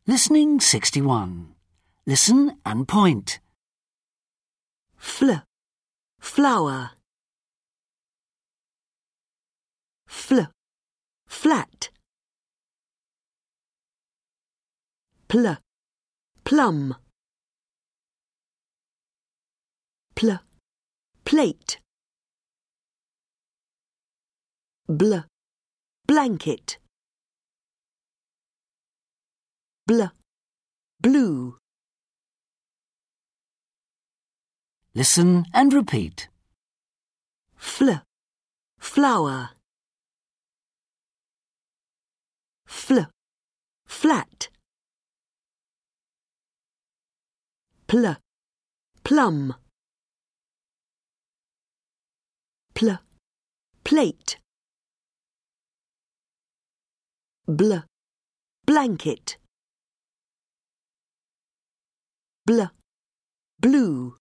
Listening 61. Listen and point. Flower. Flat. Plum. Plate. Blanket. Blue. Listen and repeat. Flower. Flat. Plum. Plate. Blanket. Blue.